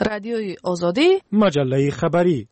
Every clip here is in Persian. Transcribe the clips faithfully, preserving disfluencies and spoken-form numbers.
رادیوی آزادی، مجله خبری.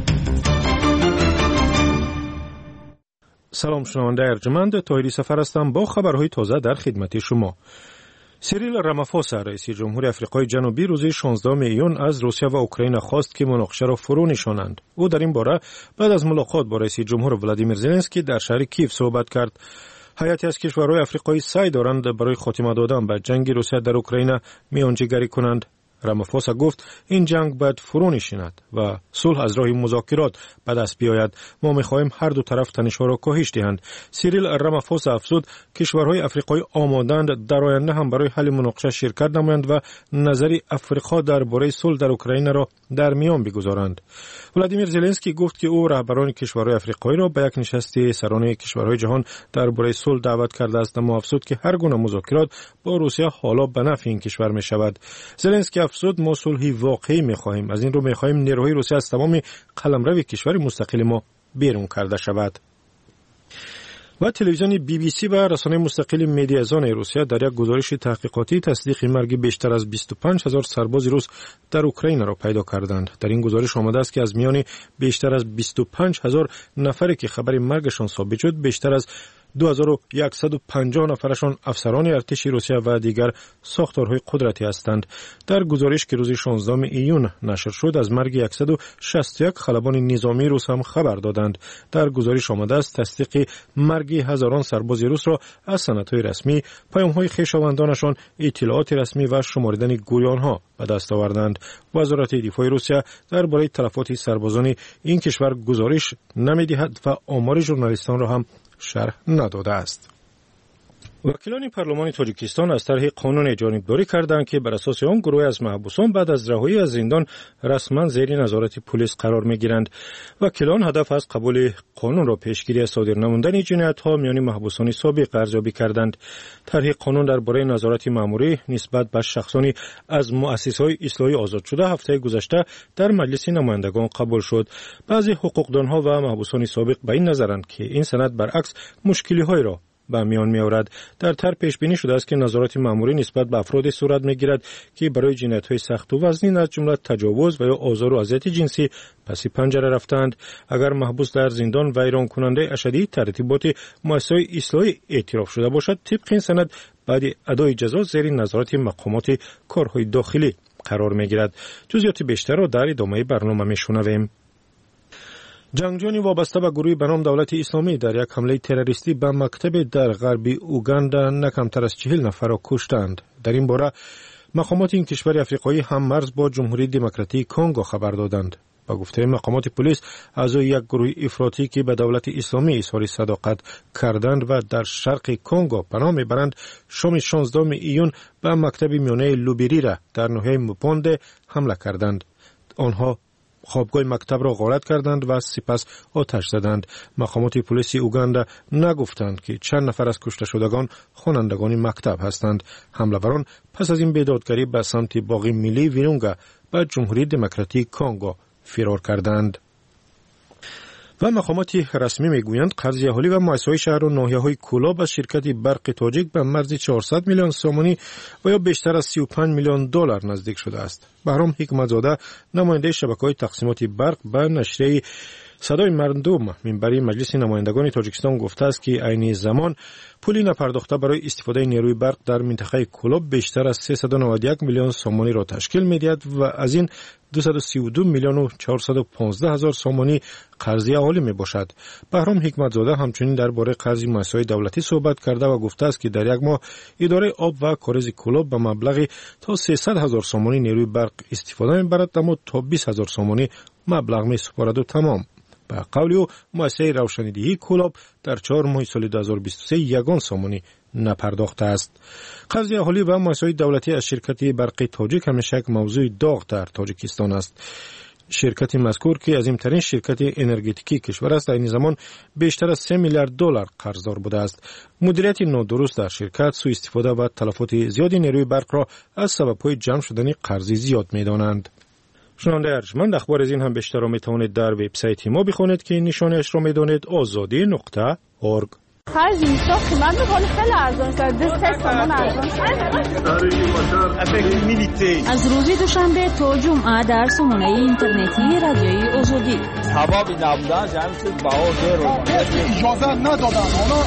سلام شنونده ارجمند، طاهری سفر هستم با خبرهای تازه در خدمت شما. سیریل رامافوسا رئیس جمهوری آفریقای جنوبی روز شانزدهم ایون از روسیه و اوکراین خواست که مناقشه را فرو نشانند. او در این باره بعد از ملاقات با رئیس جمهور ولادیمیر زلنسکی در شهر کیف صحبت کرد. هیئتی از کشورهای آفریقایی سعی دارند برای خاتمه دادن به جنگ روسیه در اوکراین میانجیگری کنند. رامافوسا گفت این جنگ باید فرو نشیند و صلح از راه مذاکرات به دست بیاید. ما می‌خواهیم هر دو طرف تنش‌ها را کاهش دهند. سیریل رامافوسا افزود کشورهای آفریقایی آماده‌اند در آینده هم برای حل مناقشه شرکت نمایند و نظر آفریقا درباره صلح در اوکراین را در میان بگذارند. ولادیمیر زلنسکی گفت که او رهبران کشورهای آفریقایی را به یک نشست سران کشورهای جهان درباره صلح دعوت کرده است، اما افزود که هر گونه مذاکرات با روسیه حالا به نفع این کشور می‌شود. زلنسکی افزود ما صلحی واقعی می‌خواهیم، از این رو می‌خواهیم نیروهای روسیه از تمام قلمرو کشور مستقل ما بیرون کرده شود. و تلویزیون بی بی سی و رسانه مستقل مدیازان روسیه در یک گزارش تحقیقاتی تصدیق مرگ بیشتر از بیست و پنج هزار سرباز روس در اوکراین را پیدا کردند. در این گزارش آمده است که از میان بیشتر از بیست و پنج هزار نفری که خبر مرگشان ثابت شد، بیشتر از دو هزار و صد و پنجاه نفرشان افسران ارتش روسیه و دیگر ساختارهای قدرتی هستند. در گزارش که روز شانزدهم ایون نشر شد، از مرگ صد و شصت و یک خلبان نظامی روس هم خبر دادند. در گزارش آمده است تصدیق مرگ هزاران سرباز روس را از سندهای رسمی، پیام‌های خویشاوندانشان، اطلاعات رسمی و شماردن گویانها به دست آوردند. وزارت دفاع روسیه درباره تلفات سربازان این کشور گزارش نمی‌دهد و آمار ژورنالیستان را هم شرح نداده است. وکیلان پارلمان تاجیکستان از طرح قانون جانبداری کردند که بر اساس آن گروه از محبوسان بعد از رهایی از زندان رسما زیر نظارت پلیس قرار می‌گیرند. وکیلان هدف از قبول قانون را پیشگیری از صادر نمودن جنایت‌ها میان محبوسان سابق ارزیابی کردند. طرح قانون درباره نظارت مأموری نسبت به شخصانی از مؤسسه‌های اصلاحی آزاد شده هفته گذشته در مجلس نمایندگان قبول شد. بعضی حقوقدانها و محبوسان سابق به این نظرند که این سند برعکس مشکلی‌های را به میان می آورد. در طرح پیش بینی شده است که نظارت مأموری نسبت به افرادی صورت می گیرد که برای جنایت‌های سخت و وزنی از جمله تجاوز و یا آزار و اذیت جنسی پس پنجره رفتند. اگر محبوس در زندان ویران کننده اشدی ترتیبات مؤسسه‌های اصلاحی اعتراف شده باشد، طبق این سند بعد ادای جزا زیر نظارت مقامات کارهای داخلی قرار می گیرد. جزئیات بیشتر را در ادامه برنامه می شنویم. جنگجویان وابسته به گروه به نام دولت اسلامی در یک حمله تروریستی به مکتب در غربی اوگاندا نه کمتر از چهل نفر را کشتند. در این باره مقامات این کشور آفریقایی هم مرز با جمهوری دموکراتیک کنگو خبر دادند. با گفته مقامات پلیس، اعضای یک گروه افراطی که به دولت اسلامی اظهار صداقت کردند و در شرق کنگو پناه میبرند، شام شانزدهم ایون به مکتب میانه لوبیری را در ناحیه موپونده حمله کردند. آنها خوابگاه مکتب را غارت کردند و سپس آتش زدند. مقامات پلیس اوگاندا نگفتند که چند نفر از کشته شدگان خوانندگان مکتب هستند. حمله‌وران پس از این بیدادگری به سمت باغ ملی ویرونگا به جمهوری دموکراتیک کنگو فرار کردند. و مقامات رسمی میگویند قرض اهالی و مؤسسه‌های شهر و ناحیه‌های کولاب از شرکت برق تاجیک به مرز چهارصد میلیون سومانی و یا بیشتر از سی و پنج میلیون دلار نزدیک شده است. بهرام حکمتزاده، نماینده شبکه‌های تقسیمات برق، به نشریه صدای مردم منبری مجلس نمایندگان تاجیکستان گفته است که عین زمان پولی نپرداخته برای استفاده نیروی برق در منطقه کولاب بیشتر از سیصد و نود و یک میلیون سومانی را تشکیل می‌دهد و از این دویست و سی و دو میلیون و چهارصد و پانزده هزار سومانی قرض اهالی میباشد. بهرام حکمتزاده همچنین درباره قرض مؤسسه‌های دولتی صحبت کرده و گفته است که در یک ماه اداره آب و کاریز کولاب به مبلغ تا سیصد هزار سومانی نیروی برق استفاده می‌برد، اما تا بیست هزار سومانی مبلغ می‌سپارد و تمام. به قول او مؤسسه روشنیدهی کولاب در چهار ماه سال دو هزار و بیست و سه یگان سومانی نپرداخته است. قرض اهالی و مؤسسه‌های دولتی از شرکت برق تاجیک همیشه یک موضوع داغ در تاجیکستان است. شرکت مذکور که عظیم‌ترین شرکت انرژتیکی کشور است، در این زمان بیشتر از سه میلیارد دلار قرضدار بوده است. مدیریت نادرست در شرکت، سوء استفاده و تلفات زیادی نیروی برق را از سبب‌های جمع شدن قرض زیاد می‌دانند. شنونده ارجمند، اخبار از این هم بیشتر را می‌توانید در وبسایت ما بخوانید که نشانش را می‌دانید آزادی نقطه اورگ. خرج میشه قیمت میکنه خیلی ارزان شد دو تومن ارزان از روز دوشنبه تا جمعه در سامانه اینترنتی رادیوی آزادی ثوابی نبودن جمع شد بها زیر اجازه ندادن حالا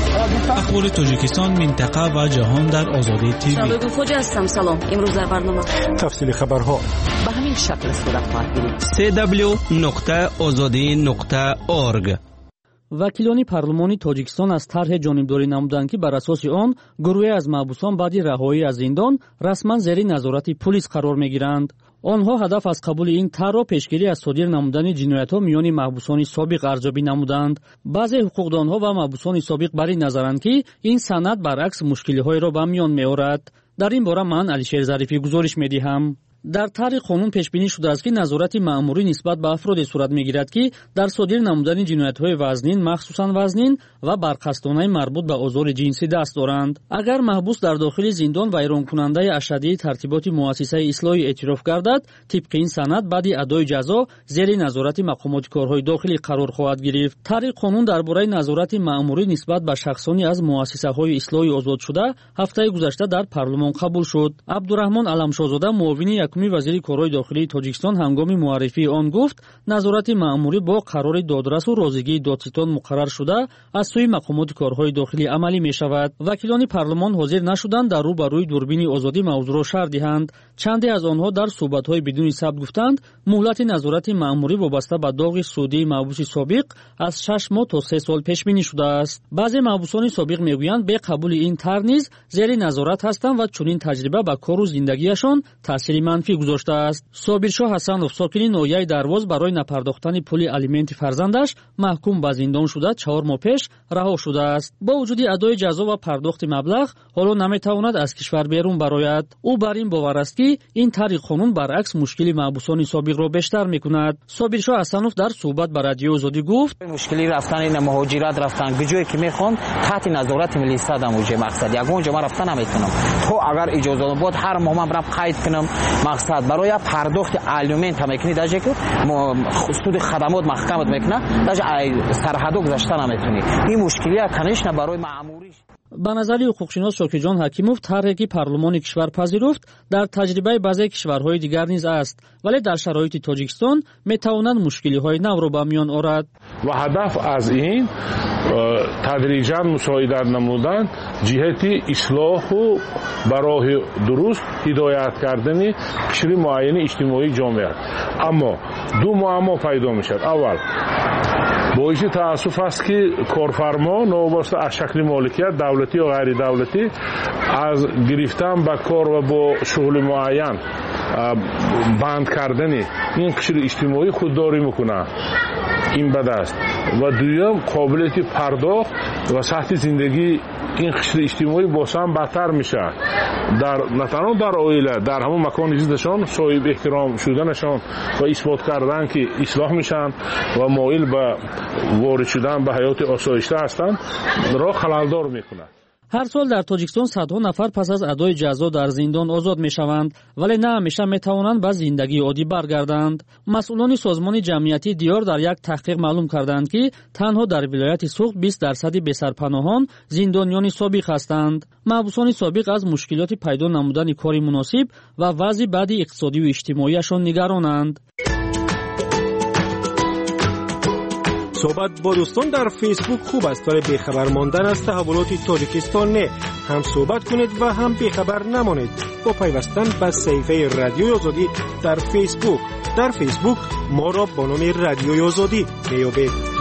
اخبار تاجیکستان منطقه و جهان در آزادی تیوی. شبگو خوجا هستم. سلام. امروز در برنامه تفصیل خبرها به همین شکل صورت خواهد گرفت. سی دبلیو نقطه آزادی نقطه اورگ. وکیلان پارلمانی تاجیکستان از طرح جانبداری نمودند که بر اساس آن گروهی از محبوسان بعد رهایی از زندان رسما زیر نظارت پلیس قرار میگیرند. آنها هدف از قبول این طرح را پیشگیری از صادر نمودن جنایت‌ها میان محبوسان سابق ارزیابی نمودند. بعضی حقوقدانها و محبوسان سابق بر این نظرند که این سند برعکس مشکل‌های را به میان می‌آورد. در این باره من علیشیر ظریفی گزارش می‌دهم. در طرح قانون پیش بینی شده است که نظارت مأموری نسبت به افرادی صورت میگیرد که در صادر نمودن جنایت‌های وزنین مخصوصاً وزنین و برخاستانه مربوط به آزار جنسی دست دارند. اگر محبوس در داخل زندان و ایران کننده اشدی ترتیبات مؤسسه اصلاحی اعتراف گردد، طبق این سند بعد ادای جزا زیر نظارت مقامات کارهای داخلی قرار خواهد گرفت. طرح قانون درباره نظارت مأموری نسبت به شخصانی از مؤسسه‌های اصلاحی آزاد شده هفته گذشته در پارلمان قبول شد. عبدالرحمن علمشاهزاده معاون یکمی وزیر کارهای داخلی تاجیکستان هنگام معرفی آن گفت نظارت مأموری با قرار دادرس و رازیگی دادستان مقرر شده از سوی مقامات کارهای داخلی عملی می شود. وکیلان پارلمان حاضر نشدند در روبروی دوربین آزادی موضوع را شرح دهند. چندی از آنها در صحبت‌های بدون ثبت گفتند مهلت نظارت مأموری وابسته به داغ سودی محبوس سابق از شش ماه تا سه سال پیش بینی شده است. بعضی محبوسان سابق میگویند به قبول این طرح نیز زیر نظارت هستند و چنین تجربه به کار و زندگیشان تاثیر منفی گذاشته است. صابرشاه حسنوف ساکن ناحیه درواز برای نپرداختن پول الیمنت فرزندش محکوم به زندان شده چهار ماه پیش رها شده است. با وجود ادای جزا و پرداخت مبلغ حالا نمیتواند از کشور بیرون برآید. او بر این باور است که این طرح قانون برعکس مشکل محبوسان سابق را بیشتر میکند. صابرشاه حسنوف در صحبت با رادیو آزادی گفت مشکلی رفتن این مهاجرت رفتن به جایی که میخوان تحت نظارت ملی صدام وجه مقصد یگونجا ما رفتن نمیتونم تو اگر اجازه بود هر ماه من برم قید کنم مقصد برای پرداخت الیمنت هم میکنی در که سود خدمات محکمت میکنه در سرحدو گذشته نمیتونی این مشکلی کنش نه برای مأموریش. به نظر حقوقشناس شاکرجان حکیموف طرحی که پارلمان کشور پذیرفت در تجربه بعضی کشورهای دیگر نیز است ولی در شرایط تاجیکستان میتواند مشکلی‌های نو را به میان آورد و هدف از این تدریجاً مساعدت نمودن جهت اصلاح و برای درست هدایت کردن قشر معین اجتماعی جامعه. اما دو معما پیدا میشد. اول باعث تأسف است که کارفرما نوابسته از شکل مالکیت دولتی و غیر دولتی از گرفتن به کار و با شغل معین بند کردن این قشر اجتماعی خودداری میکنه. این بد است. و دویم قابلیت پرداخت و سطح زندگی این قشر اجتماعی باز هم بدتر میشه. در نه تنها در عائله در همون مکان زیستشان صاحب احترام شدنشان و اثبات کردن که اصلاح میشن و مایل به وارد شدن به حیات آسایشته هستند را خللدار میکنه. هر سال در تاجیکستان صدها نفر پس از ادای جزا در زندان آزاد میشوند ولی نه همیشه میتوانند به زندگی عادی برگردند. مسئولان سازمان جمعیتی دیار در یک تحقیق معلوم کردند که تنها در ولایت سوخت بیست درصد بسرپناهان زندانیان سابق هستند. محبوسان سابق از مشکلات پیدا نمودن کاری مناسب و وضع بد اقتصادی و اجتماعیشان نگرانند. صحبت با دوستان در فیسبوک خوب است ولی بیخبر ماندن از تحولات تاجیکستان نه. هم صحبت کنید و هم بیخبر نمانید با پیوستن به صفحه رادیوی آزادی در فیسبوک. در فیسبوک ما را با نام رادیوی آزادی میابید.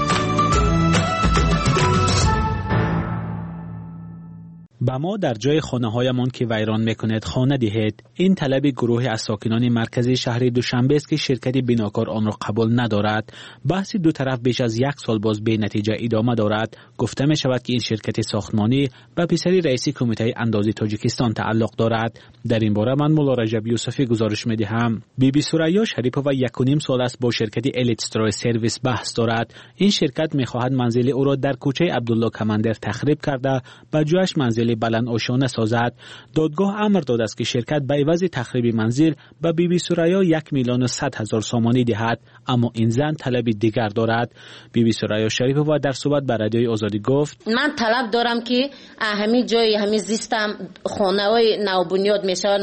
با ما در جای خانه هایمان که ویران میکند خانه دهید. این طلب گروه از ساکنان مرکزی شهر دوشنبه است که شرکت بناکار آن را قبول ندارد. بحث دو طرف بیش از یک سال باز به نتیجه ادامه دارد. گفته می شود که این شرکت ساختمانی به پسری رئیس کمیته اندازی تاجیکستان تعلق دارد. در این باره من مولا رجب یوسفی گزارش می دهم. بی بی سریا شریپووا یک و نیم سال است با شرکت الیتسترای سرویس بحث دارد. این شرکت می خواهد منزل او را در کوچه عبدالله کماندر تخریب کرده به جایش منزل منزل بلند آشانه سازد. دادگاه امر داده است که شرکت به عوض تخریب منزل به بی بی سریا یک میلیون و صد هزار سامانی دهد، اما این زن طلب دیگر دارد. بی بی سریا شریفova در صحبت با رادیوی آزادی گفت: من طلب دارم که همین جای همین زیستم خانه‌های نوبنیاد میشن،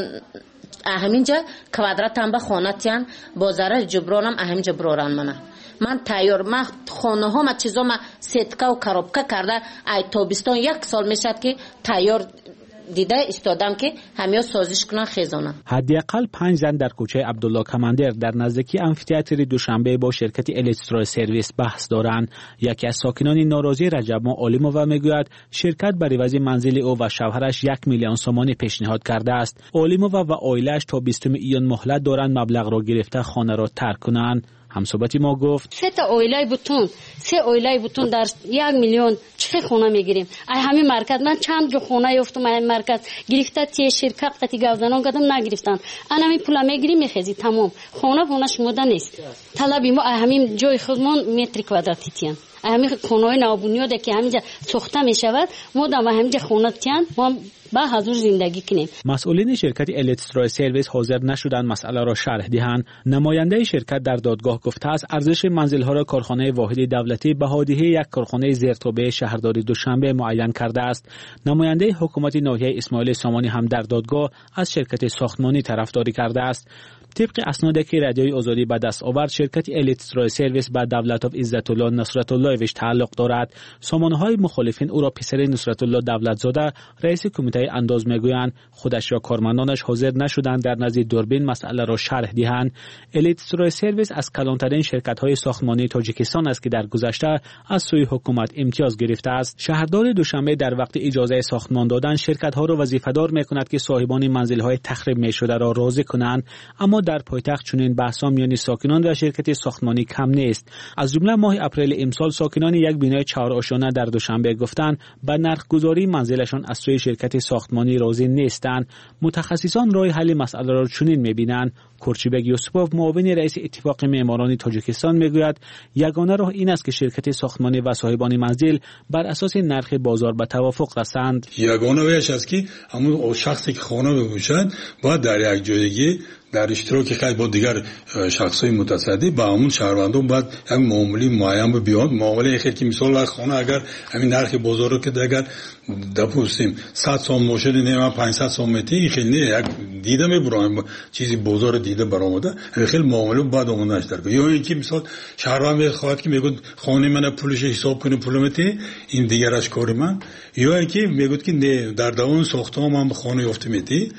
همینجا کوادراتم به خانه تیان با ضرر جبرانم همینجا برارن منه. من تیار من خانه ها ما چیزا ما سیتکا و کارابکا کرده ای تابستان یک سال میشد که تیار دیده استادم که همه سازش کنن خیزانه. حداقل پنج زن در کوچه عبدالله کماندر در نزدیکی آمفی‌تئاتر دوشنبه با شرکت الیتسترا سرویس بحث دارند. یکی از ساکنان ناراضی رجب علیمووا میگوید شرکت بر عوض منزل او و شوهرش یک میلیون سومانی پیشنهاد کرده است. علیمووا و عائله‌اش تا بیستم ایون مهلت دارند مبلغ را گرفته خانه را ترک کنند. همصحبتی ما گفت: سه تا اویلای بوتون سه اویلای بوتون در یک میلیون چه خونه میگیریم؟ ای همین مرکز من چند جو خونه یافتم این مرکز گرفته تی شرکت قتی گاودانان قدم نگرفتن. انا می پولا میگیریم میخزی تمام خونه خونه شموده نیست. طلبی ما همین جای خودمون متر کوادراتی تیان همین خونه‌های نوبنیاده که همینجا سوخته میشود ما در همینجا خونه تیان ما با حضور زندگی کنیم. مسئولین شرکت الیتسترا سرویس حاضر نشدند مسئله را شرح دهند. نماینده شرکت در دادگاه گفته است ارزش منزل‌ها را کارخانه واحد دولتی به هادیه یک کارخانه زیرتابع شهرداری دوشنبه معین کرده است. نماینده حکومت ناحیه اسماعیل سامانی هم در دادگاه از شرکت ساختمانی طرفداری کرده است. طبق اسنادی که رادیوی آزادی به دست آورد شرکت الیتسترا سرویس به دولت of عزت الله نصرت الله ویش تعلق دارد. سامانه‌های مخالفین او را پسر نصرت الله دولتزاده رئیس کمیته انداز میگویند خودش یا کارمندانش حاضر نشدند در نزد دوربین مسئله را شرح دهند. الیتسترا سرویس از کلانترین شرکت‌های ساختمانی تاجیکستان است که در گذشته از سوی حکومت امتیاز گرفته است. شهردار دوشنبه در وقت اجازه ساختمان دادن شرکت‌ها را وظیفه‌دار می‌کند که صاحبان منزل‌های تخریب می‌شده را راضی کنند، اما در پایتخت چنین بحث‌ها میان ساکنان و شرکت ساختمانی کم نیست. از جمله ماه اپریل امسال ساکنان یک بینای چهار آشانه در دوشنبه گفتند به نرخ‌گذاری منزلشان از سوی شرکت ساختمانی راضی نیستند. متخصصان راه حل مسئله را چنین می‌بینند. کورچیبک یوسفوف معاون رئیس اتفاق معماران تاجیکستان میگوید یگانه راه این است که شرکت ساختمانی و صاحبان منزل بر اساس نرخ بازار به توافق رسند. یگانه راهش است که همون شخصی که خانه بفروشد باید در یک جایگی در اشتراک خیلی با دیگر شخصای متصدی با همون شهروندان باید یک معامله معین بیاد. معامله خیلی که مثال خانه اگر همین نرخ بازار رو که اگر دپوستیم صد سوم موشد نه پانصد سوم متی خیلی نه یک دیده میبرم چیزی بازار دیده برآمده خیلی معامله باید اونش در یا اینکه مثال شهروند خواهد که میگه خانه من پولش حساب کنه پولمتی این دیگرش کار من، یا اینکه میگه که نه در دوام ساختم من خانه یافته میتی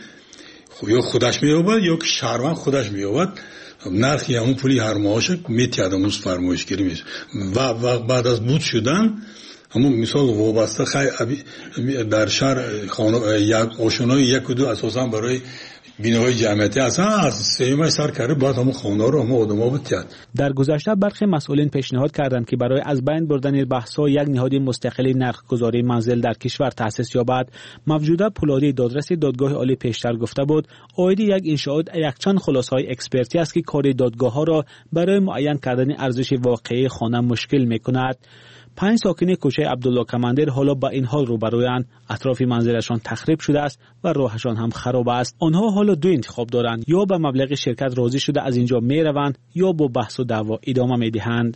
یا خودش میابد یا که شهروند خودش میابد نرخی همون پولی هر ماهش میتیاد همون فرمایشگیری میشه و بعد از بود شدن همون مثال وابسته خیلی در شهر خانه یک آشنای یک و دو اساسا برای بیناهای جمعیتی اصلا از سیمای سر کرده باید همون خانه رو همون آدم ها بتید. در گذشته برخی مسئولین پیشنهاد کردند که برای از بین بردن بحث‌ها یک نهاد مستقل نرخ‌گذاری منزل در کشور تأسیس یابد. موجوده پولادی دادرس دادگاه عالی پیشتر گفته بود عاید یک انشاءات یکچند خلاصه‌های اکسپرتی است که کار دادگاه‌ها را برای معین کردن ارزش واقعی خانه مشکل می‌کند. پنج ساکن کوچه عبدالله کماندر حالا با این حال روبرویند. اطراف منزلشان تخریب شده است و راهشان هم خراب است. آنها حالا دو انتخاب دارند، یا به مبلغ شرکت راضی شده از اینجا می روند یا با بحث و دعوا ادامه می دهند.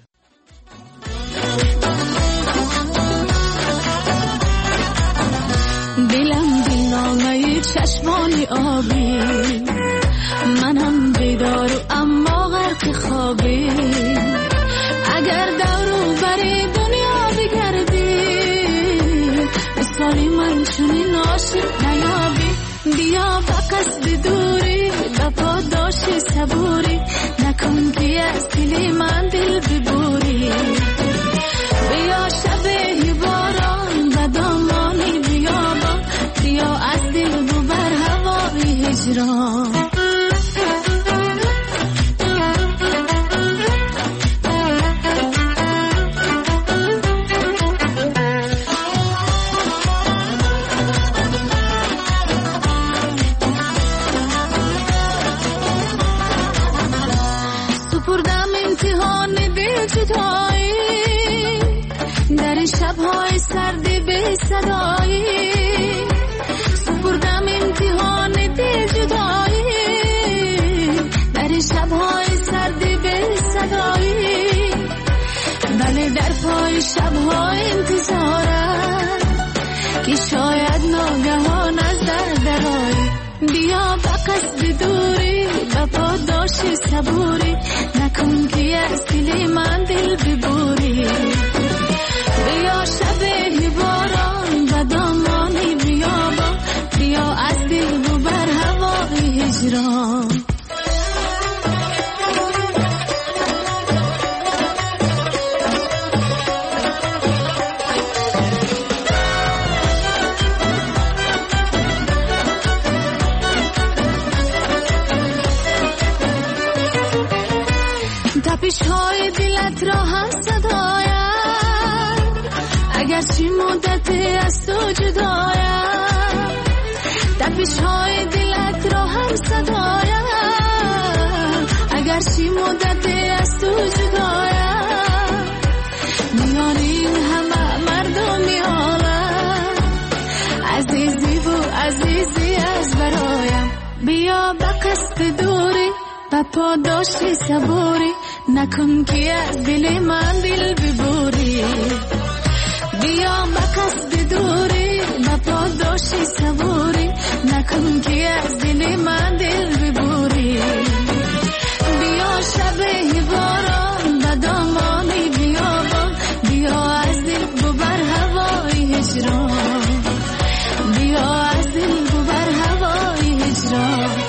دلم دلنامه چشمانی آبی منم بیدار اما غرق خوابی اگر دورو بری دنیا بگردی مثالی من چونین عاشق نیابی بیا با قصد دوری بپا داشتی صبوری نکن که از دلی من دل ببوری بیا شبه باران و دامانی بیابان بیا از دل ببر هوای هجران در شب‌های سردی بی صدایی در پای شبها انتظارم که شاید ناگهان از در درآیی. بیا به قصد دوری به پاداش صبوری، نکن که از دل من دل ببوری. بیا شب باران به دامانی بیابان، بیا از دل ببر هوای هجران. تپش های دلت را هم صدایم، اگر چی مدت از تو جدایم. تپش های دلت را هم صدایم، اگر چی مدت از تو جدایم. میان این همه مردمی عالم، عزیزی و عزیزی از برایم. بیا به قصد دوری به پاداش صبوری، نکن که از دل من دل ببوری. بیا به قصد دوری به پاداش صبوری، نکن که از دل من دل ببوری. بیا شب باران به دامانی بیابان، بیا از دل ببر هوای هجران. بیا از دل ببر هوای هجران.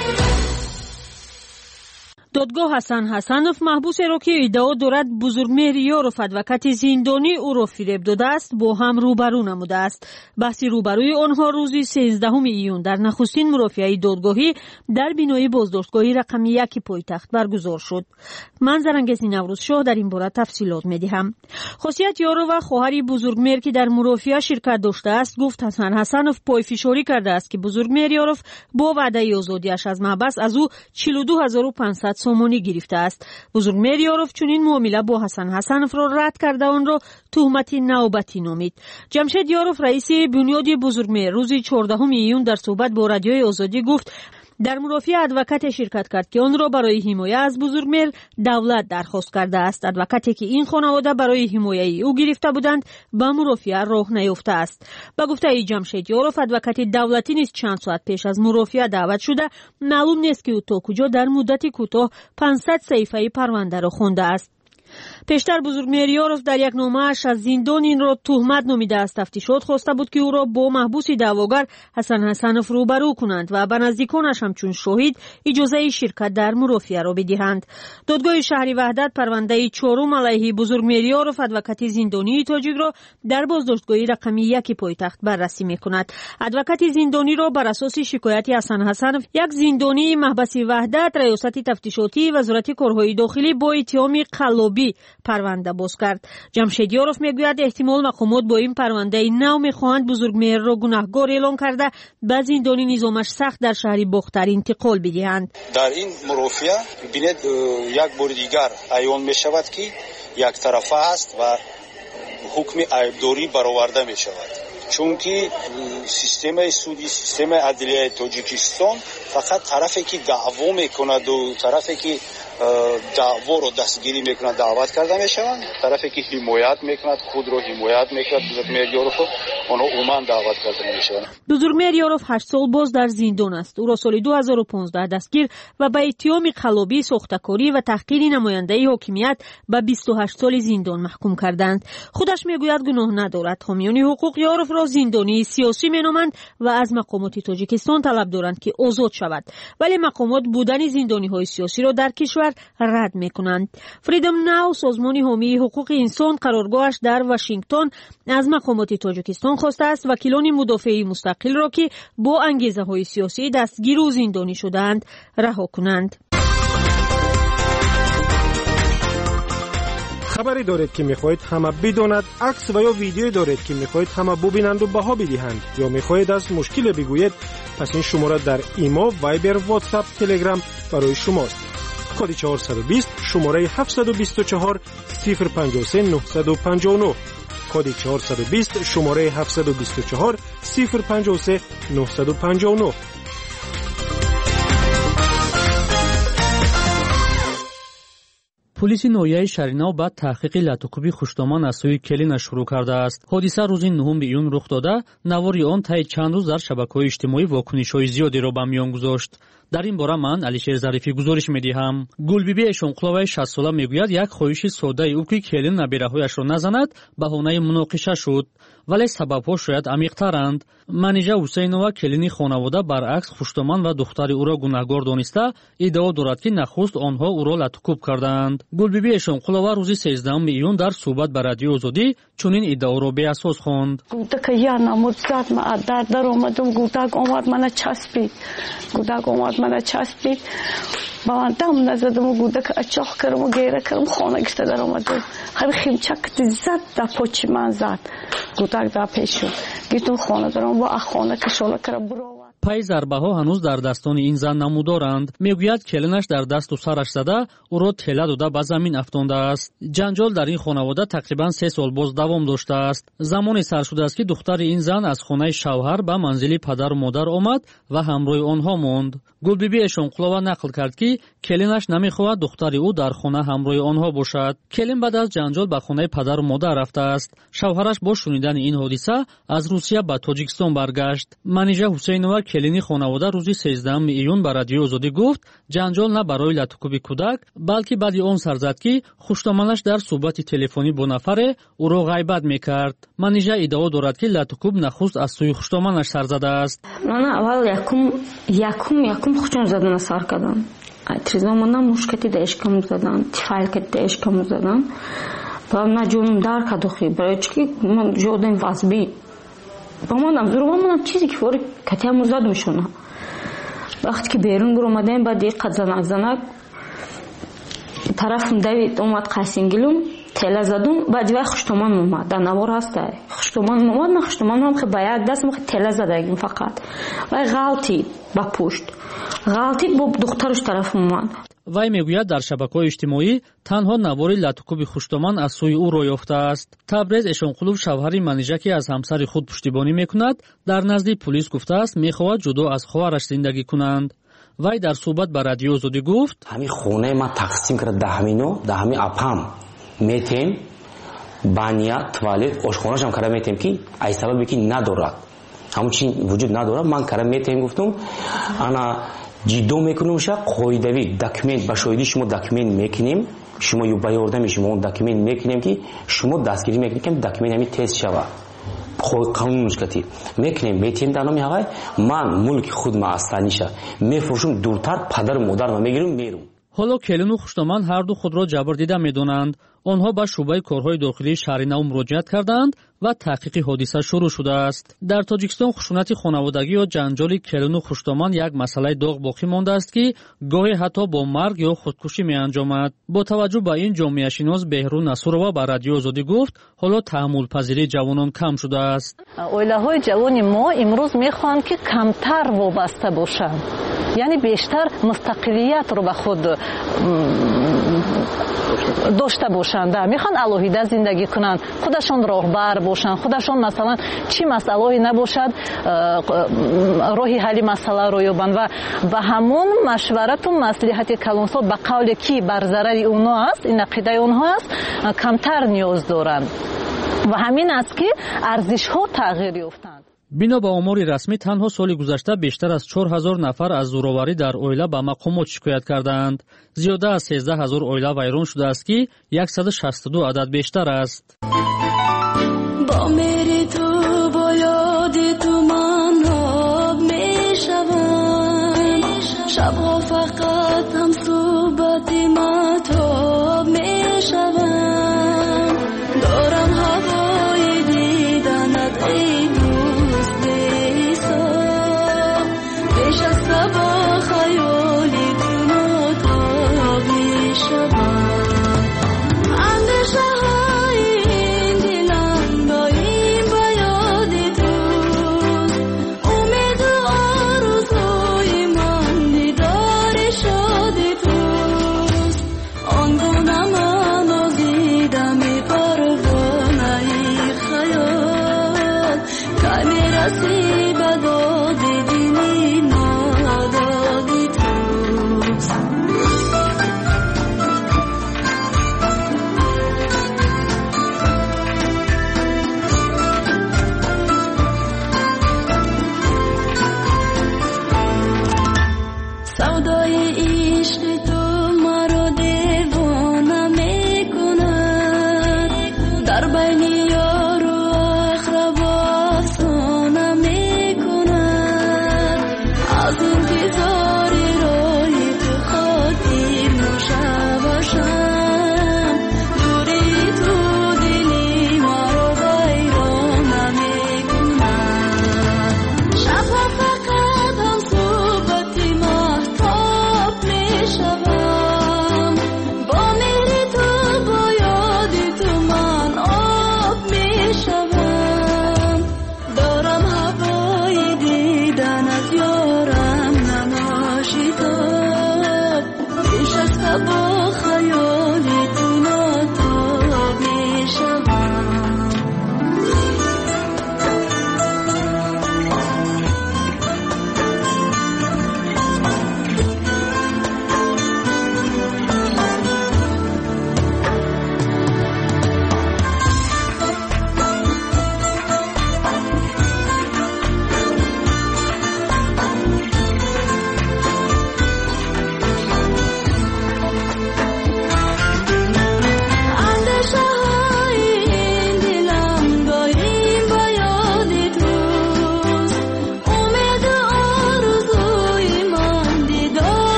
دادگاه حسن حسنوف محبوس را که ادعا دارد بزرگمهر یاروف ادوکات زندانی او را فریب داده است با هم روبرو نموده است. بحث روبروی آنها روز سیزدهم ایون در نخستین مرافعه دادگاهی در بینای بازداشتگاه رقم یک پایتخت برگزار شد. من زرنگز نوروز شاه در این باره تفصیلات می‌دهم. خاصیت یارو و خواهر بزرگمهر که در مرافعه شرکت داشته است گفت حسن حسنوف پایفشاری کرده است که بزرگمهر یاروف با وعده آزادیش از محبس از او چهل و دو هزار و پانصد سومانی گرفته است. بزرگمهر یاروف چنین معامله با حسن حسنوف را رد کرده آن را تهمت نوبتی نامید. جمشید یاروف رئیس بنیاد بزرگمهر روز چهاردهم ایون در صحبت با رادیوی آزادی گفت در مرافعه ادوکات شرکت کرد که آن را برای حمایت از بزرگمهر دولت درخواست کرده است. ادوکاتی که این خانواده برای حمایت او گرفته بودند به مرافعه راه نیافته است. به گفته جمشید یاروف ادوکات دولتی نیز چند ساعت پیش از مرافعه دعوت شده، معلوم نیست که او تا کجا در مدت کوتاه پانصد صفحه پرونده را خوانده است. پیشتر بزرگمهر یاروف در یک نامه‌اش از زندان این را تهمت نامیده است. تفتیشات خواسته بود که او را با محبوس دعواگر حسن حسنوف روبرو کنند و به نزدیکانش همچون شاهد اجازه شرکت در مرافعه را بدهند. دادگاه شهر وحدت پرونده چهارم علیه بزرگمهر یاروف ادوکات زندانی تاجیک را در بازداشتگاه رقم یک پایتخت بررسی می‌کند. ادوکات زندانی را بر اساس شکایت حسن حسنوف یک زندانی محبس وحدت ریاست تفتیشاتی وزارت کارهای داخلی با اتهام قلابی پرونده باز کرد. جمشید یاروف میگوید احتمال مقامات با این پرونده نو میخواهند بزرگمهر را گناهکار اعلام کرده به زندان نظامش سخت در شهر بختر انتقال بدهند. در این مرافعه ببینید یک بار دیگر عیان میشود که یک طرفه است و حکم عیبداری برآورده میشود. چون که سیستم سودی سیستم عدلیه تاجیکستان فقط طرفی که دعوا میکند و طرفی که دعوا رو دستگیری میکند دعوت کرده میشوند، طرفی که حمایت میکند خود رو حمایت میکند بزرگمهر یاروف اونها عموما دعوت کرده میشوند. بزرگمهر یاروف هشت سال باز در زندان است. او را سال دو هزار و پانزده دستگیر و به اتهام قلابی، ساختکاری و تحقیر نماینده حاکمیت به بیست و هشت سال زندان محکوم کردند. خودش میگوید گناه ندارد. حامیان حقوق یاروف را زندانی سیاسی مینامند و از مقامات تاجیکستان طلب دارند که آزاد شود، ولی مقامات بودن زندانی های سیاسی را در کشور رد میکنند. فریدم ناو سازمان حامی حقوق انسان قرارگاهش در واشنگتن از مقامات تاجیکستان خواسته است وکیلان مدافع مستقل را که با انگیزه های سیاسی دستگیر و زندانی شدند رها کنند. خبری دارید که میخواهید همه بداند، عکس و یا ویدیویی دارید که میخواهید همه ببینند و بها بدهند، یا میخواهید از مشکل بگویید، پس این شماره در ایما، وایبر، واتساپ، تلگرام برای شماست. کد چهارصد و بیست شماره هفتصد و بیست و چهار صفر پنجاه و سه نهصد و پنجاه و نه. کد چهارصد و بیست شماره هفتصد و بیست و چهار صفر پنجاه و سه نهصد و پنجاه و نه. پلیس نویای شریناو بعد تحقیق لاتوکوبی خشتمان از سوی کلینش شروع کرده است. حادثه روز نهم ایون رخ داده، نواری آن طی چند روز در شبکه‌های اجتماعی واکنش‌های زیادی را به میان گذاشت. در این باره من علیشیر ظریفی گزارش می‌دهم. گلبیبی اشونقلوای شصت ساله میگوید یک خواهش ساده او که کلین نبیره‌هایش را نزند بهانه مناقشه شد، ولی سبب‌ها شاید عمیق‌ترند. منیژه حسینова کلینی خانواده برعکس خشتمان و دختر او را گناهگار دانسته ادعا دارد که نخست آنها او را لاتوکوب کردند. گلبیبی اشونقلова روز سیزدهم ایون در صحبت با رادیو آزادی چنین ادعا را به اساس خواند. گفتک یا نمود زد ما در در اومدم گودک اومد منو چسبید. گودک اومد منو چسبید. با من دم نزدم و گودک اچاخ کردم و گیره کردم خانه گشته در اومدم. خیلی خیمچک زد در پاچی من زد. گودک در پیش شد. گیتون خانه دارم با خانه کشاله کردم برو. پای ضربه ها هنوز در دستان این زن نمودارند. میگوید کلینش در دست و سرش زده او را تله داده به زمین افکنده است. جنجال در این خانواده تقریبا سه سال باز دوام داشته است. زمانی سر شده است که دختر این زن از خانه شوهر به منزل پدر و مادر آمد و همراه آنها ماند. گلبیبی اشونقلова نقل کرد که کلینش نمیخواهد دختر او در خانه همراه آنها باشد. کلین بعد از جنجال به خانه پدر و مادر رفته است. شوهرش با شنیدن این حادثه از روسیه به تاجیکستان برگشت. منیژه حسینова کلینی خانواده روز سیزدهم ایون به رادیو آزادی گفت جنجال نه برای لاتوکوبی کودک بلکه بعد آن سر زد که خشتمانش در صحبت تلفنی با نفر او را غیبت میکرد. منیژه ادعا دارد که لاتوکوب نخست از سوی خشتمانش سر زده است. من اول یکم یکم یکم خشتم زدن سر کردم. تریزمانم مشکلی داشتم زدن، تفایل داشتم زدن. با من جونم دار کدوخی برای چی من جودم واسبی. با من امروز من چیزی که فوری کتیم زد میشونه. وقتی که بیرون برو اومدم بعد یک قدم زنک طرفم دوید اومد قاسینگلم تله زدم بعد وقت خشتمان اومد در نوار هست خشتمان اومد من خشتمان هم که باید دستم که تله زدم فقط و غلطی با پشت غلطی با دخترش طرف اومد. وی میگوید در شبکه‌های اجتماعی تنها نوار لاتوکوبی خشتمان از سوی او را یافته است. تبریز اشونقلو شوهر منیژه که از همسر خود پشتیبانی میکند در نزد پلیس گفته است میخواهد جدا از خواهرش زندگی کنند. وی در صحبت با رادیو آزادی گفت همین خونه ما تقسیم کرد ده همینو ده همین اپام میتیم بانیا توالت آشخانه‌اش هم کار میتیم که ای سببی که ندارد همون چی وجود ندارد من کار میتیم گفتم انا جدو میکنیم شا قایدوی دکمنت با شاهدی شما دکمنت میکنیم شما یو بیاردم شما اون دکمنت میکنیم که شما دستگیری میکنیم که دکمنت همین تست شود خود قانونش کتی میکنیم میتیم در نامی هوای من ملک خود ما استانیشه میفروشم دورتر پدر مادر ما میگیرم میرم. حالا کلین و خشتمان هر دو خود را جبر دیده میدونند. آنها به شعبه کارهای داخلی شهر نو مراجعت کردند و تحقیق حادثه شروع شده است. در تاجیکستان خشونت خانوادگی و جنجال کلین و خشتمان یک مسئله داغ باقی مانده است که گاهی حتی با مرگ یا خودکشی می انجامد. با توجه به این جامعه شناس بهرون نصورова به رادیو آزادی گفت حالا تحمل پذیری جوانان کم شده است. اویله‌های جوان ما امروز میخوان که کمتر وابسته باشند. یعنی بیشتر مستقلیت رو به خود داشته باشند. میخوان الوهیده زندگی کنند، خودشون راهبر باشند، خودشون مثلا چی مسئله نباشد راهی حل مسئله رو یابند و به همون مشورت و مصلحت کلانسال به قول کی بر ضرر اونها است این عقیده اونها است کمتر نیاز دارند و همین است که ارزش ها تغییر یافتند. بنا به آمار رسمی تنها سال گذشته بیشتر از چهار هزار نفر از زورآوری در اویله به مقامات شکایت کردند. زیاده از سیزده هزار اویله ویران شده است که صد و شصت و دو عدد بیشتر است. با میری تو با یاد تو من آب میشوم شبها فقط هم صحبت مطاب میشوم دارم هوای دیدنت ای با خیالی تو مطاب میشوم اندیشه های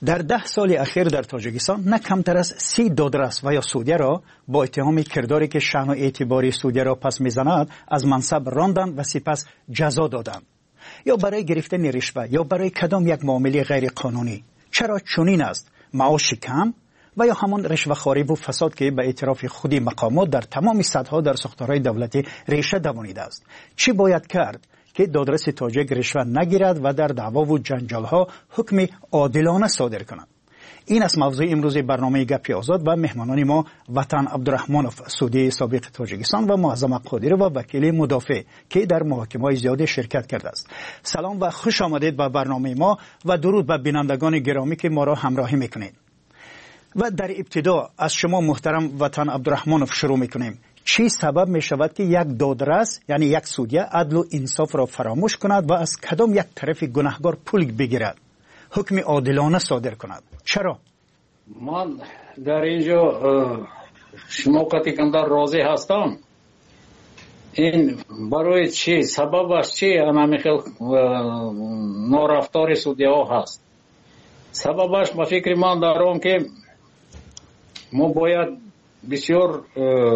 در ده سال اخیر در تاجیکستان نه کمتر از سی دادرس و یا سودیه را با اتهام کرداری که شأن و اعتباری سودیه را پس میزند از منصب راندند و سپس جزا دادند، یا برای گرفتن رشوه یا برای کدام یک معامله غیر قانونی. چرا چنین است؟ معاش کم و یا همون رشوه‌خواری و فساد که به اعتراف خودی مقامات در تمام سطح‌ها در ساختارهای دولتی ریشه دوانیده است. چی باید کرد که دادرس تاجیک رشوه نگیرد و در دعوا و جنجال‌ها حکم عادلانه صادر کند؟ این است موضوع امروز برنامه گپی آزاد و مهمانان ما وطن عبدالرحمانوف، سودی سابق تاجیکستان و معظم قادری و وکیل مدافع که در محاکمه‌های زیاد شرکت کرده است. سلام و خوش آمدید به برنامه ما و درود به بینندگان گرامی که ما را همراهی میکنید. و در ابتدا از شما محترم وطن عبدالرحمانوف شروع میکنیم. چی سبب می شود که یک دادرس یعنی یک سودیه عدل و انصاف را فراموش کند و از کدام یک طرف گناهکار پول بگیرد، حکم عادلانه صادر کند؟ چرا؟ من در اینجا شما کتیکندر راضی هستم. این برای چی سببش چی انامیخل نارفتار سودیه ها هست؟ سببش به فکر من دارم که ما باید بسیار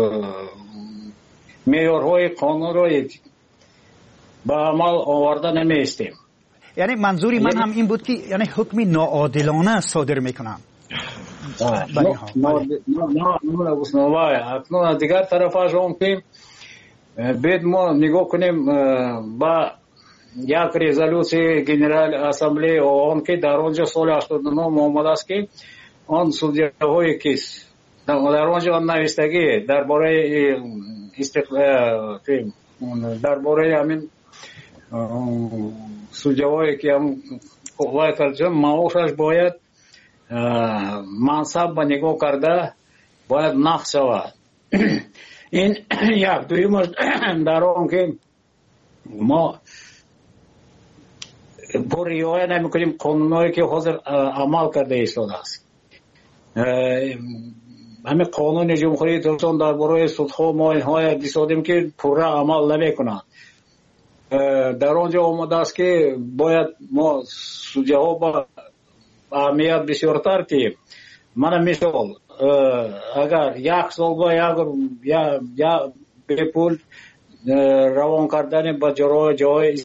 معیارهای قانون را به عمل آورده نمیستیم. یعنی منظوری من هم این بود که یعنی حکم ناعادلانه صادر میکنم. اکنون دیگر طرفش هم که باید ما نگاه کنیم با یک رزولوسی گنرال اسامبلی آن که در آنجا سال هشتاد و نه آمده است که آن سودیه های کیس در آنجا آن نوشتگی درباره استقلال درباره همین سودیه هایی که هم قوای کلچون معاشش باید منصب به نگاه کرده باید نقص شود. این یک دویمش در آن که ما پر رعایت نمیکنیم قانونایی که حاضر عمل کرده ایستاده است. همین قانون جمهوری ترکستان درباره سودها ما اینها دیدیم که پوره عمل نمیکنند. در آنجا آمده است که باید ما سودیه ها با اهمیت بسیارتر که من مثال اگر یک سال با یا یا به پول روان کردن به جای جای